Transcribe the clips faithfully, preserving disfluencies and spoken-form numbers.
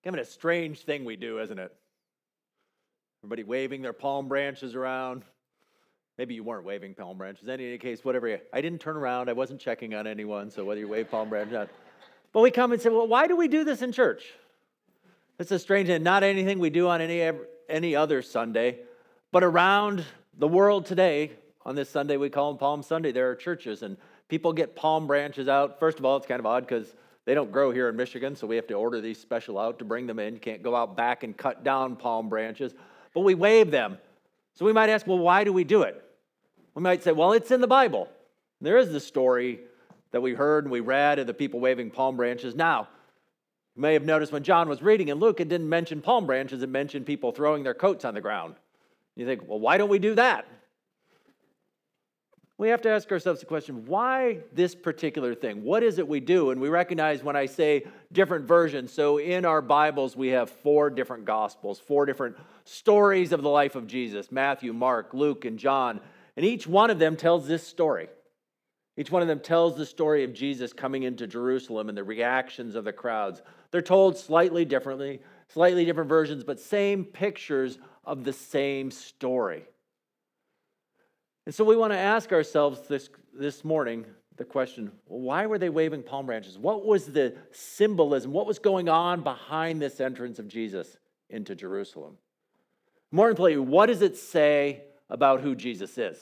Kind of a strange thing we do, isn't it? Everybody waving their palm branches around. Maybe you weren't waving palm branches. In any case, whatever. I didn't turn around. I wasn't checking on anyone, so whether you wave palm branches or not. But we come and say, well, why do we do this in church? It's a strange thing. Not anything we do on any, any other Sunday. But around the world today, on this Sunday we call them Palm Sunday, there are churches, and people get palm branches out. First of all, it's kind of odd because they don't grow here in Michigan, so we have to order these special out to bring them in. You can't go out back and cut down palm branches. But we wave them. So we might ask, well, why do we do it? We might say, well, it's in the Bible. There is the story that we heard and we read of the people waving palm branches. Now, you may have noticed when John was reading in Luke, it didn't mention palm branches. It mentioned people throwing their coats on the ground. You think, well, why don't we do that? We have to ask ourselves the question, why this particular thing? What is it we do? And we recognize when I say different versions, so in our Bibles we have four different Gospels, four different stories of the life of Jesus, Matthew, Mark, Luke, and John. And each one of them tells this story. Each one of them tells the story of Jesus coming into Jerusalem and the reactions of the crowds. They're told slightly differently, slightly different versions, but same pictures of the same story. And so we want to ask ourselves this, this morning the question, well, why were they waving palm branches? What was the symbolism? What was going on behind this entrance of Jesus into Jerusalem? More importantly, what does it say about who Jesus is?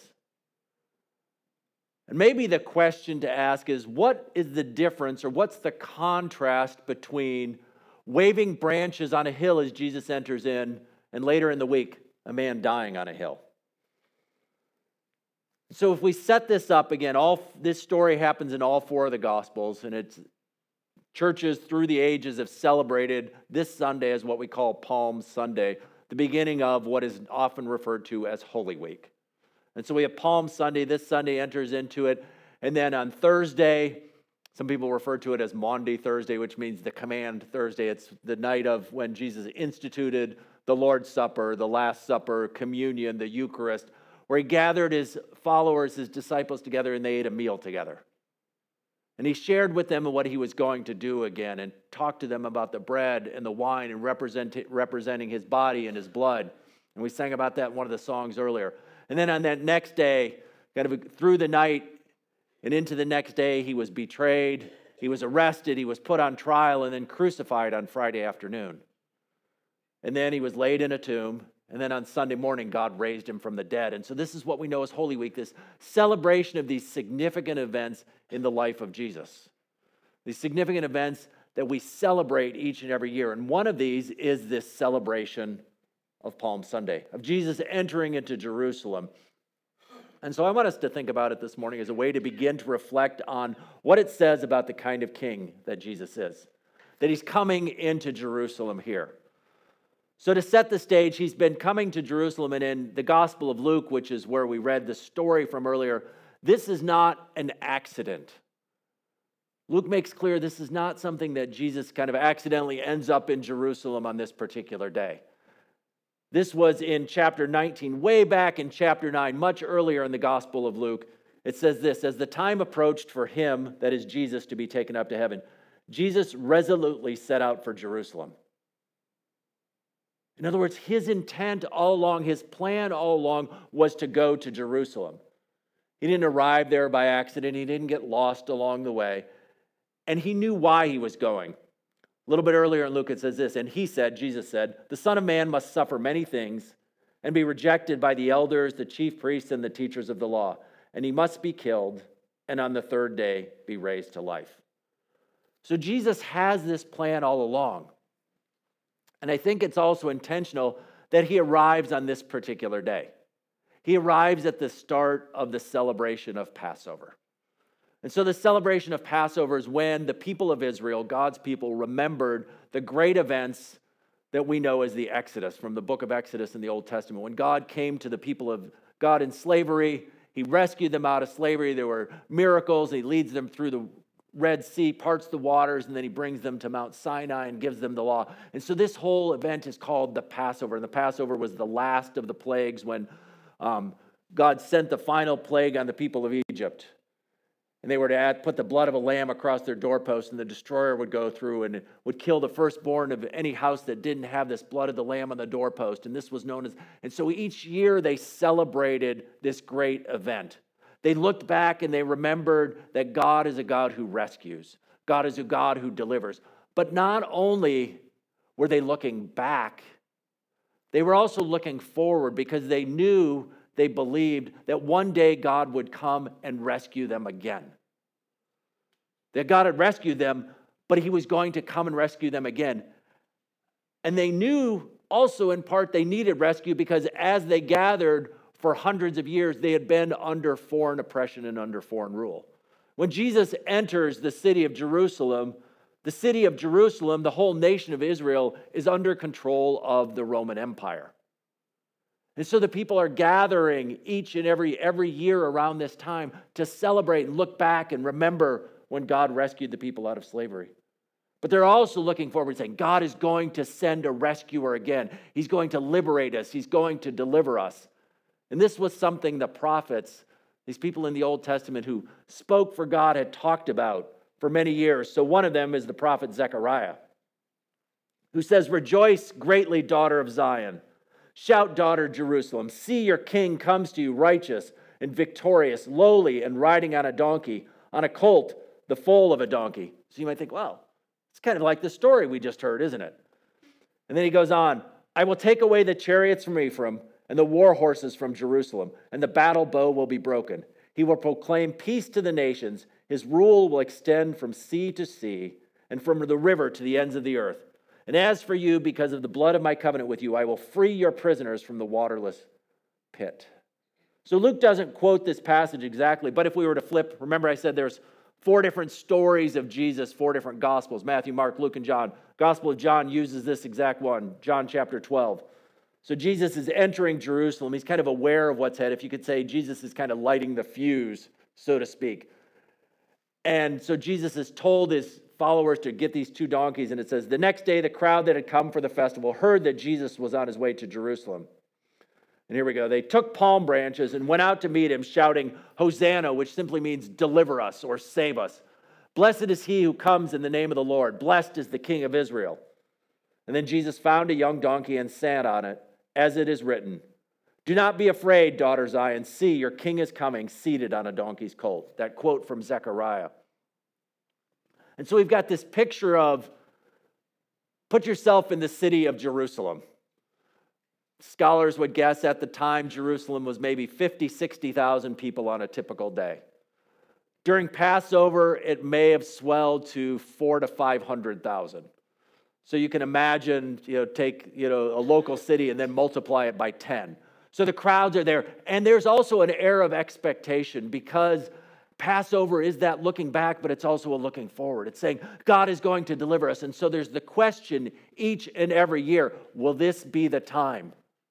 And maybe the question to ask is, what is the difference or what's the contrast between waving branches on a hill as Jesus enters in and later in the week, a man dying on a hill? So if we set this up again, all this story happens in all four of the Gospels, and it's churches through the ages have celebrated this Sunday as what we call Palm Sunday, the beginning of what is often referred to as Holy Week. And so we have Palm Sunday. This Sunday enters into it. And then on Thursday, some people refer to it as Maundy Thursday, which means the command Thursday. It's the night of when Jesus instituted the Lord's Supper, the Last Supper, communion, the Eucharist, where he gathered his followers, his disciples together, and they ate a meal together. And he shared with them what he was going to do again and talked to them about the bread and the wine and represent, representing his body and his blood. And we sang about that in one of the songs earlier. And then on that next day, kind of through the night and into the next day, he was betrayed, he was arrested, he was put on trial, and then crucified on Friday afternoon. And then he was laid in a tomb. And then on Sunday morning, God raised him from the dead. And so this is what we know as Holy Week, this celebration of these significant events in the life of Jesus. These significant events that we celebrate each and every year. And one of these is this celebration of Palm Sunday, of Jesus entering into Jerusalem. And so I want us to think about it this morning as a way to begin to reflect on what it says about the kind of king that Jesus is, that he's coming into Jerusalem here. So to set the stage, he's been coming to Jerusalem, and in the Gospel of Luke, which is where we read the story from earlier, this is not an accident. Luke makes clear this is not something that Jesus kind of accidentally ends up in Jerusalem on this particular day. This was in chapter nineteen, way back in chapter nine, much earlier in the Gospel of Luke. It says this, as the time approached for him, that is Jesus, to be taken up to heaven, Jesus resolutely set out for Jerusalem. In other words, his intent all along, his plan all along was to go to Jerusalem. He didn't arrive there by accident. He didn't get lost along the way. And he knew why he was going. A little bit earlier in Luke it says this, and he said, Jesus said, the Son of Man must suffer many things and be rejected by the elders, the chief priests, and the teachers of the law. And he must be killed and on the third day be raised to life. So Jesus has this plan all along. And I think it's also intentional that he arrives on this particular day. He arrives at the start of the celebration of Passover. And so the celebration of Passover is when the people of Israel, God's people, remembered the great events that we know as the Exodus, from the book of Exodus in the Old Testament. When God came to the people of God in slavery, he rescued them out of slavery. There were miracles. He leads them through the Red Sea, parts the waters, and then he brings them to Mount Sinai and gives them the law. And so this whole event is called the Passover. And the Passover was the last of the plagues when um, God sent the final plague on the people of Egypt. and they were to add, put the blood of a lamb across their doorpost, and the destroyer would go through and would kill the firstborn of any house that didn't have this blood of the lamb on the doorpost. And this was known as, and so each year they celebrated this great event. They looked back and they remembered that God is a God who rescues. God is a God who delivers. But not only were they looking back, they were also looking forward, because they knew, they believed that one day God would come and rescue them again. That God had rescued them, but he was going to come and rescue them again. And they knew also in part they needed rescue, because as they gathered for hundreds of years, they had been under foreign oppression and under foreign rule. When Jesus enters the city of Jerusalem, the city of Jerusalem, the whole nation of Israel, is under control of the Roman Empire. And so the people are gathering each and every, every year around this time to celebrate and look back and remember when God rescued the people out of slavery. But they're also looking forward, saying, God is going to send a rescuer again. He's going to liberate us. He's going to deliver us. And this was something the prophets, these people in the Old Testament who spoke for God, had talked about for many years. So one of them is the prophet Zechariah, who says, "Rejoice greatly, daughter of Zion. Shout, daughter Jerusalem. See, your king comes to you, righteous and victorious, lowly and riding on a donkey, on a colt, the foal of a donkey." So you might think, well, it's kind of like the story we just heard, isn't it? And then he goes on, "I will take away the chariots from Ephraim and the war horses from Jerusalem, and the battle bow will be broken. He will proclaim peace to the nations. His rule will extend from sea to sea and from the river to the ends of the earth. And as for you, because of the blood of my covenant with you, I will free your prisoners from the waterless pit." So Luke doesn't quote this passage exactly, but if we were to flip, remember I said there's four different stories of Jesus, four different gospels, Matthew, Mark, Luke, and John. Gospel of John uses this exact one, John chapter twelve. So Jesus is entering Jerusalem. He's kind of aware of what's ahead. If you could say, Jesus is kind of lighting the fuse, so to speak. And so Jesus has told his followers to get these two donkeys, and it says, "The next day the crowd that had come for the festival heard that Jesus was on his way to Jerusalem." And here we go. "They took palm branches and went out to meet him, shouting, 'Hosanna,' which simply means deliver us or save us. 'Blessed is he who comes in the name of the Lord. Blessed is the King of Israel.' And then Jesus found a young donkey and sat on it, as it is written, 'Do not be afraid, daughter Zion. See, your king is coming, seated on a donkey's colt.'" That quote from Zechariah. And so we've got this picture of, put yourself in the city of Jerusalem. Scholars would guess at the time Jerusalem was maybe fifty, sixty thousand people on a typical day. During Passover, it may have swelled to four to five hundred thousand. So you can imagine, you know, take, you know, a local city and then multiply it by ten. So the crowds are there. And there's also an air of expectation, because Passover is that looking back, but it's also a looking forward. It's saying God is going to deliver us. And so there's the question each and every year, will this be the time?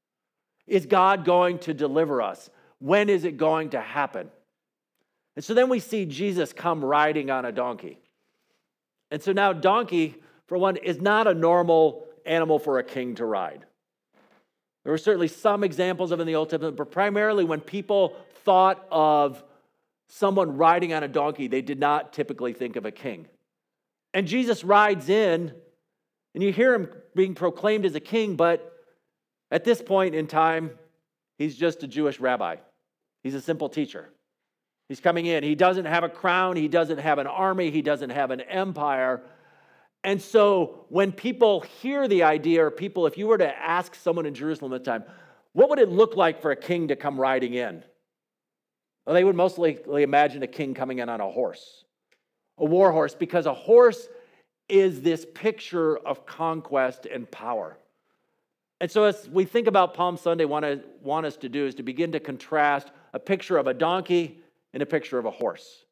Is God going to deliver us? When is it going to happen? And so then we see Jesus come riding on a donkey. And so now donkey, for one, is not a normal animal for a king to ride. There were certainly some examples of it in the Old Testament, but primarily when people thought of someone riding on a donkey, they did not typically think of a king. And Jesus rides in, and you hear him being proclaimed as a king, but at this point in time, he's just a Jewish rabbi. He's a simple teacher. He's coming in. He doesn't have a crown. He doesn't have an army. He doesn't have an empire. And so when people hear the idea, or people, if you were to ask someone in Jerusalem at the time, what would it look like for a king to come riding in? Well, they would most likely imagine a king coming in on a horse, a war horse, because a horse is this picture of conquest and power. And so as we think about Palm Sunday, what I want us to do is to begin to contrast a picture of a donkey and a picture of a horse.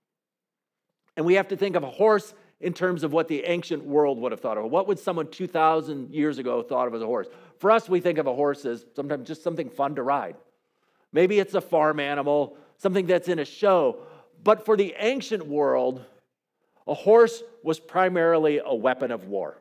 And we have to think of a horse in terms of what the ancient world would have thought of. What would someone two thousand years ago thought of as a horse? For us, we think of a horse as sometimes just something fun to ride. Maybe it's a farm animal, something that's in a show. But for the ancient world, a horse was primarily a weapon of war.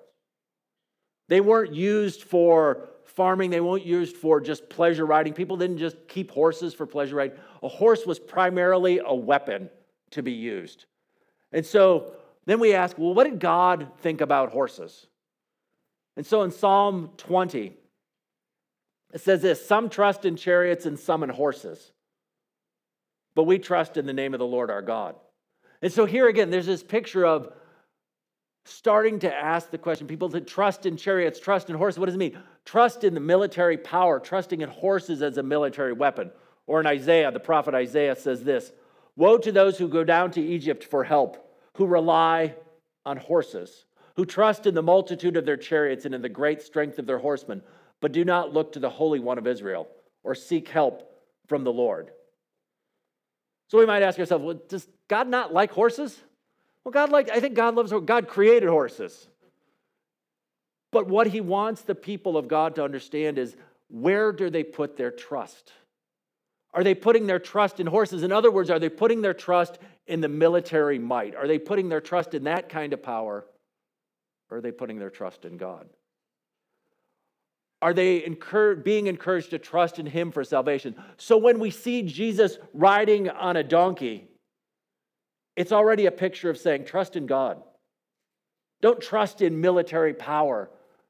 They weren't used for farming. They weren't used for just pleasure riding. People didn't just keep horses for pleasure riding. A horse was primarily a weapon to be used. And so then we ask, well, what did God think about horses? And so in Psalm twenty, it says this: some trust in chariots and some in horses, but we trust in the name of the Lord our God. And so here again, there's this picture of starting to ask the question, people that trust in chariots, trust in horses, what does it mean? Trust in the military power, trusting in horses as a military weapon. Or in Isaiah, the prophet Isaiah says this: woe to those who go down to Egypt for help, who rely on horses, who trust in the multitude of their chariots and in the great strength of their horsemen, but do not look to the Holy One of Israel or seek help from the Lord. So we might ask ourselves, well, does God not like horses? Well, God like I think God loves God created horses. But what he wants the people of God to understand is, where do they put their trust? Are they putting their trust in horses? In other words, are they putting their trust in the military might? Are they putting their trust in that kind of power? Or are they putting their trust in God? Are they encouraged, being encouraged to trust in him for salvation? So when we see Jesus riding on a donkey, it's already a picture of saying, trust in God. Don't trust in military power.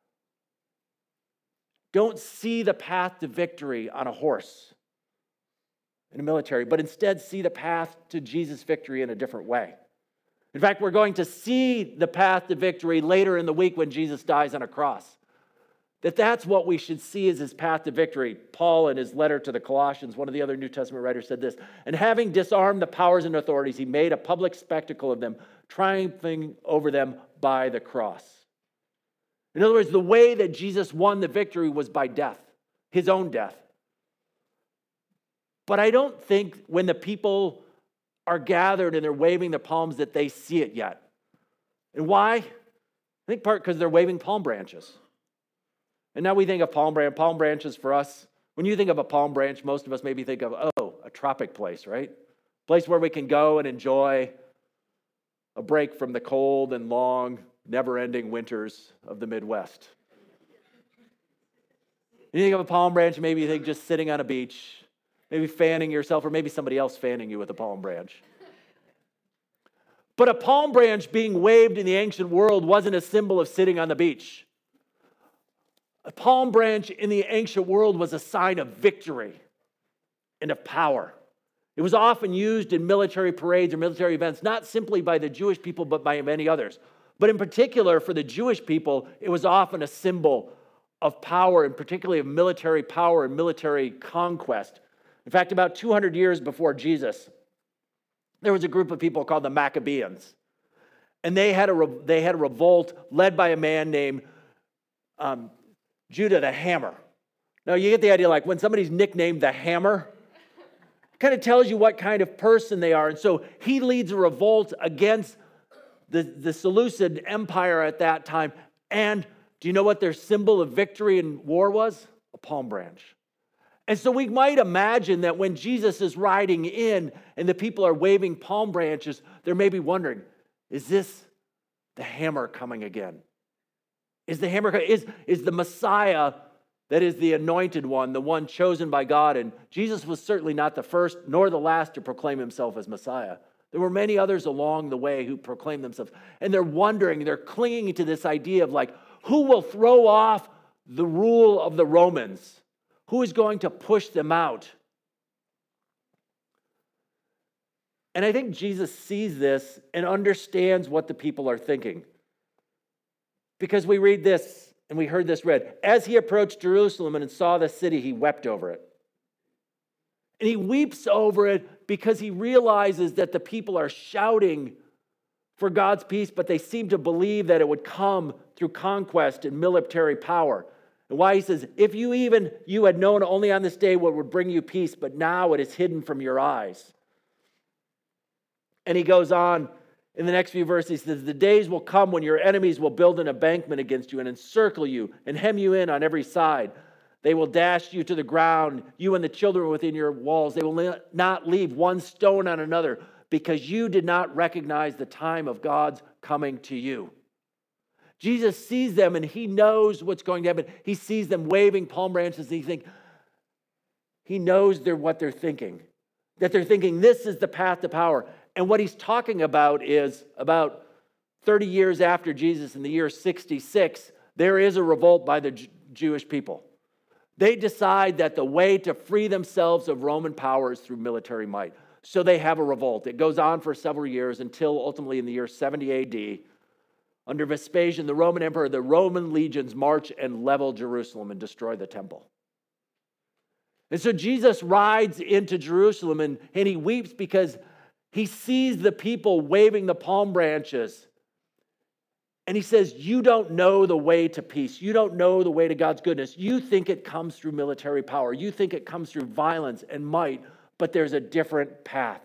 Don't see the path to victory on a horse in a military, but instead see the path to Jesus' victory in a different way. In fact, we're going to see the path to victory later in the week when Jesus dies on a cross. That that's what we should see as his path to victory. Paul, in his letter to the Colossians, one of the other New Testament writers, said this: and having disarmed the powers and authorities, he made a public spectacle of them, triumphing over them by the cross. In other words, the way that Jesus won the victory was by death, his own death. But I don't think when the people are gathered and they're waving their palms that they see it yet. And why? I think part because they're waving palm branches. And now we think of palm branch, palm branches for us. When you think of a palm branch, most of us maybe think of, oh, a tropic place, right? Place where we can go and enjoy a break from the cold and long, never-ending winters of the Midwest. You think of a palm branch, maybe you think just sitting on a beach, maybe fanning yourself, or maybe somebody else fanning you with a palm branch. But a palm branch being waved in the ancient world wasn't a symbol of sitting on the beach. A palm branch in the ancient world was a sign of victory and of power. It was often used in military parades or military events, not simply by the Jewish people, but by many others. But in particular, for the Jewish people, it was often a symbol of power, and particularly of military power and military conquest. In fact, about two hundred years before Jesus, there was a group of people called the Maccabees. And they had a, they had a revolt led by a man named um, Judah the Hammer. Now, you get the idea, like when somebody's nicknamed the Hammer, it kind of tells you what kind of person they are. And so he leads a revolt against the, the Seleucid Empire at that time. And do you know what their symbol of victory in war was? A palm branch. And so we might imagine that when Jesus is riding in and the people are waving palm branches, they're maybe wondering, is this the Hammer coming again? Is the Hammer, is, is the Messiah that is the anointed one, the one chosen by God? And Jesus was certainly not the first nor the last to proclaim himself as Messiah. There were many others along the way who proclaimed themselves. And they're wondering, they're clinging to this idea of like, who will throw off the rule of the Romans? Who is going to push them out? And I think Jesus sees this and understands what the people are thinking. Because we read this, and we heard this read, as he approached Jerusalem and saw the city, he wept over it. And he weeps over it because he realizes that the people are shouting for God's peace, but they seem to believe that it would come through conquest and military power. And why he says, if you even, you had known only on this day what would bring you peace, but now it is hidden from your eyes. And he goes on in the next few verses, he says, the days will come when your enemies will build an embankment against you and encircle you and hem you in on every side. They will dash you to the ground, you and the children within your walls. They will not leave one stone on another because you did not recognize the time of God's coming to you. Jesus sees them and he knows what's going to happen. He sees them waving palm branches and he thinks, he knows they're what they're thinking. That they're thinking this is the path to power. And what he's talking about is about thirty years after Jesus, in the year sixty-six, there is a revolt by the J- Jewish people. They decide that the way to free themselves of Roman power is through military might. So they have a revolt. It goes on for several years until ultimately in the year seventy A D, under Vespasian, the Roman emperor, the Roman legions march and level Jerusalem and destroy the temple. And so Jesus rides into Jerusalem and, and he weeps because he sees the people waving the palm branches. And he says, you don't know the way to peace. You don't know the way to God's goodness. You think it comes through military power. You think it comes through violence and might, but there's a different path.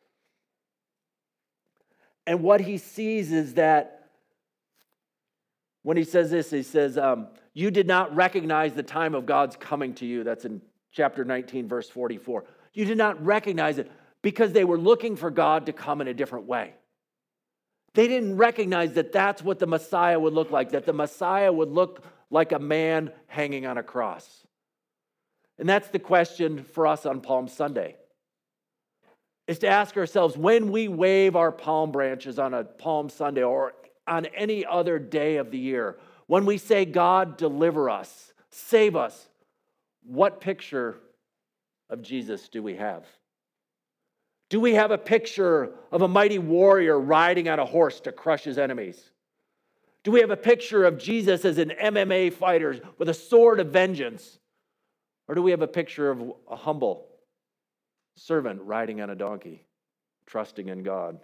And what he sees is that when he says this, he says, um, you did not recognize the time of God's coming to you. That's in chapter nineteen, verse forty-four. You did not recognize it because they were looking for God to come in a different way. They didn't recognize that that's what the Messiah would look like, that the Messiah would look like a man hanging on a cross. And that's the question for us on Palm Sunday, is to ask ourselves, when we wave our palm branches on a Palm Sunday or on any other day of the year, when we say, God, deliver us, save us, what picture of Jesus do we have? Do we have a picture of a mighty warrior riding on a horse to crush his enemies? Do we have a picture of Jesus as an M M A fighter with a sword of vengeance? Or do we have a picture of a humble servant riding on a donkey, trusting in God?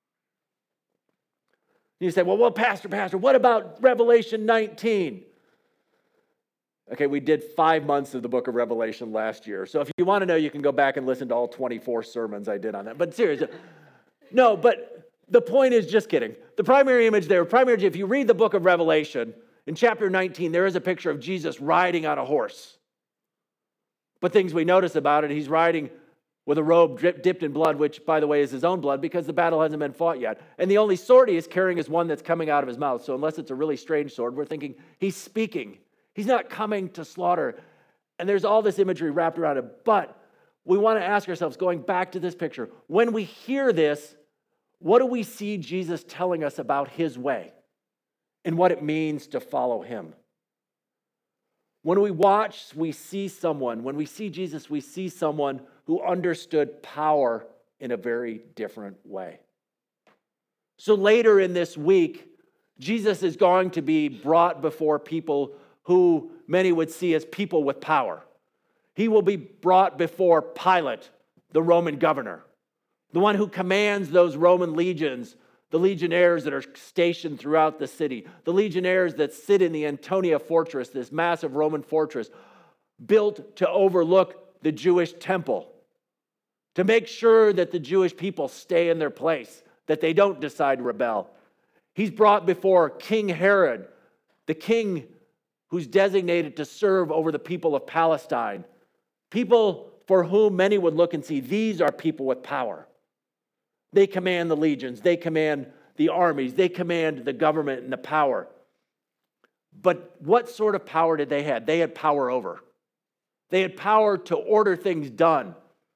You say, well, well, Pastor, Pastor, what about Revelation nineteen? Okay, we did five months of the book of Revelation last year. So if you want to know, you can go back and listen to all twenty-four sermons I did on that. But seriously, no, but the point is, just kidding. The primary image there, primary, if you read the book of Revelation, in chapter nineteen, there is a picture of Jesus riding on a horse. But things we notice about it, he's riding with a robe drip, dipped in blood, which, by the way, is his own blood because the battle hasn't been fought yet. And the only sword he is carrying is one that's coming out of his mouth. So unless it's a really strange sword, we're thinking he's speaking. He's not coming to slaughter. And there's all this imagery wrapped around it. But we want to ask ourselves, going back to this picture, when we hear this, what do we see Jesus telling us about his way and what it means to follow him? When we watch, we see someone, when we see Jesus, we see someone who understood power in a very different way. So later in this week, Jesus is going to be brought before people who many would see as people with power. He will be brought before Pilate, the Roman governor, the one who commands those Roman legions, the legionnaires that are stationed throughout the city, the legionnaires that sit in the Antonia fortress, this massive Roman fortress, built to overlook the Jewish temple, to make sure that the Jewish people stay in their place, that they don't decide to rebel. He's brought before King Herod, the king who's designated to serve over the people of Palestine, people for whom many would look and see, these are people with power. They command the legions, they command the armies, they command the government and the power. But what sort of power did they have? They had power over. They had power to order things done.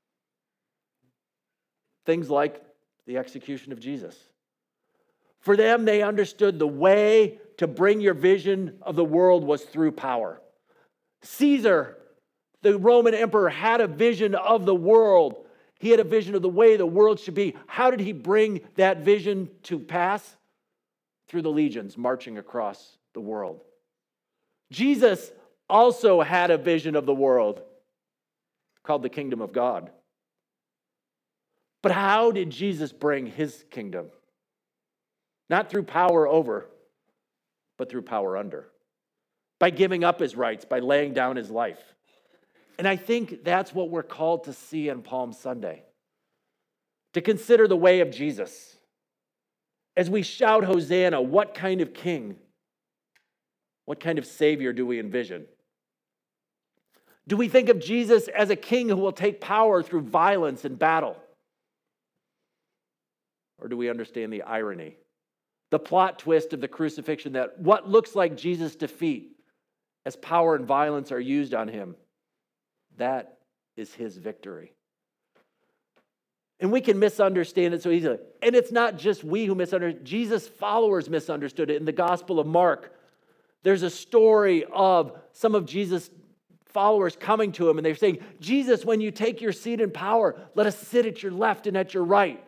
Things like the execution of Jesus. For them, they understood the way to bring your vision of the world was through power. Caesar, the Roman emperor, had a vision of the world. He had a vision of the way the world should be. How did he bring that vision to pass? Through the legions marching across the world. Jesus also had a vision of the world called the kingdom of God. But how did Jesus bring his kingdom? Not through power over, but through power under. By giving up his rights, by laying down his life. And I think that's what we're called to see on Palm Sunday. To consider the way of Jesus. As we shout Hosanna, what kind of king, what kind of savior do we envision? Do we think of Jesus as a king who will take power through violence and battle? Or do we understand the irony, the plot twist of the crucifixion, that what looks like Jesus' defeat as power and violence are used on him, that is his victory? And we can misunderstand it so easily. And it's not just we who misunderstand. Jesus' followers misunderstood it. In the Gospel of Mark, there's a story of some of Jesus' followers coming to him, and they're saying, Jesus, when you take your seat in power, let us sit at your left and at your right.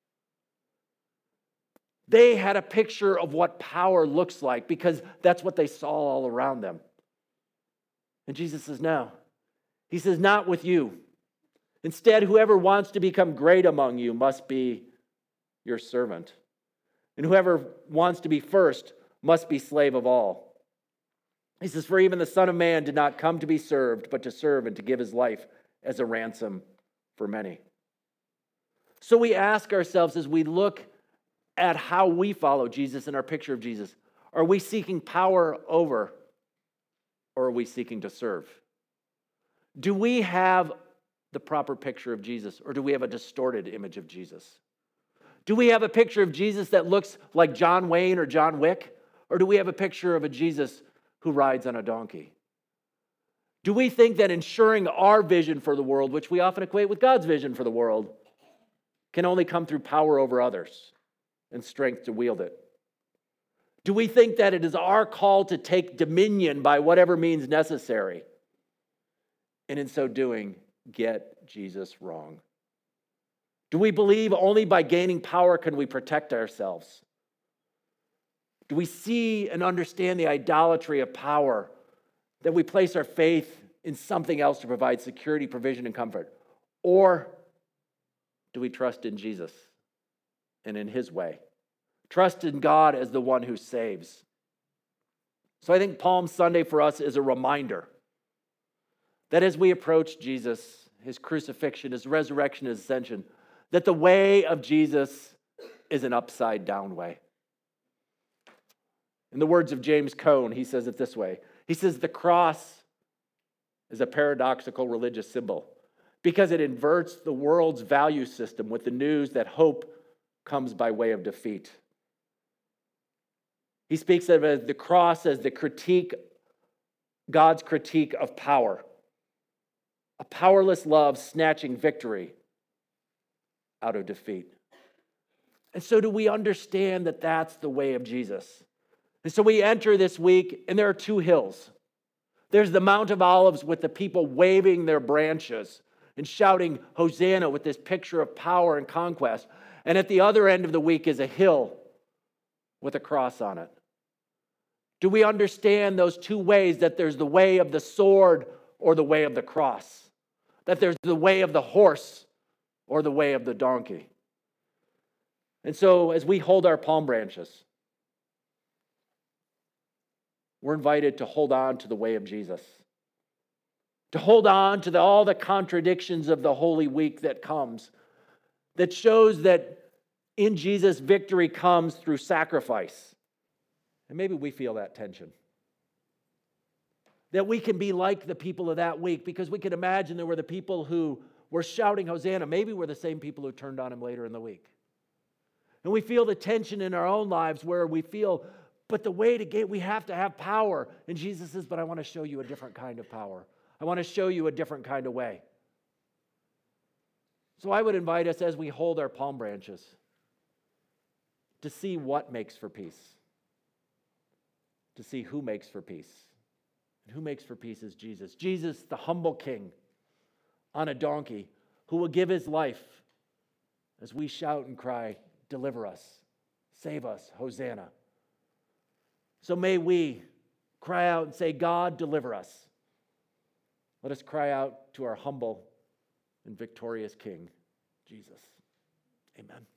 They had a picture of what power looks like because that's what they saw all around them. And Jesus says, no. He says, not with you. Instead, whoever wants to become great among you must be your servant. And whoever wants to be first must be slave of all. He says, for even the Son of Man did not come to be served, but to serve and to give his life as a ransom for many. So we ask ourselves as we look at how we follow Jesus in our picture of Jesus, are we seeking power over, or are we seeking to serve? Do we have the proper picture of Jesus, or do we have a distorted image of Jesus? Do we have a picture of Jesus that looks like John Wayne or John Wick, or do we have a picture of a Jesus who rides on a donkey? Do we think that ensuring our vision for the world, which we often equate with God's vision for the world, can only come through power over others and strength to wield it? Do we think that it is our call to take dominion by whatever means necessary, and in so doing, get Jesus wrong? Do we believe only by gaining power can we protect ourselves? Do we see and understand the idolatry of power, that we place our faith in something else to provide security, provision, and comfort? Or do we trust in Jesus and in his way? Trust in God as the one who saves. So I think Palm Sunday for us is a reminder that as we approach Jesus, his crucifixion, his resurrection, his ascension, that the way of Jesus is an upside down way. In the words of James Cone, he says it this way. He says, the cross is a paradoxical religious symbol because it inverts the world's value system with the news that hope comes by way of defeat. He speaks of the cross as the critique, God's critique of power. A powerless love snatching victory out of defeat. And so do we understand that that's the way of Jesus? And so we enter this week, and there are two hills. There's the Mount of Olives with the people waving their branches and shouting Hosanna with this picture of power and conquest. And at the other end of the week is a hill with a cross on it. Do we understand those two ways, that there's the way of the sword or the way of the cross? That there's the way of the horse or the way of the donkey? And so as we hold our palm branches, we're invited to hold on to the way of Jesus, to hold on to the, all the contradictions of the Holy Week that comes, that shows that in Jesus, victory comes through sacrifice. And maybe we feel that tension. That we can be like the people of that week, because we can imagine there were the people who were shouting Hosanna. Maybe we're the same people who turned on him later in the week. And we feel the tension in our own lives where we feel, but the way to get, we have to have power. And Jesus says, but I want to show you a different kind of power. I want to show you a different kind of way. So I would invite us as we hold our palm branches to see what makes for peace, to see who makes for peace. And who makes for peace is Jesus. Jesus, the humble king on a donkey, who will give his life as we shout and cry, deliver us, save us, Hosanna. So may we cry out and say, God, deliver us. Let us cry out to our humble and victorious King, Jesus. Amen.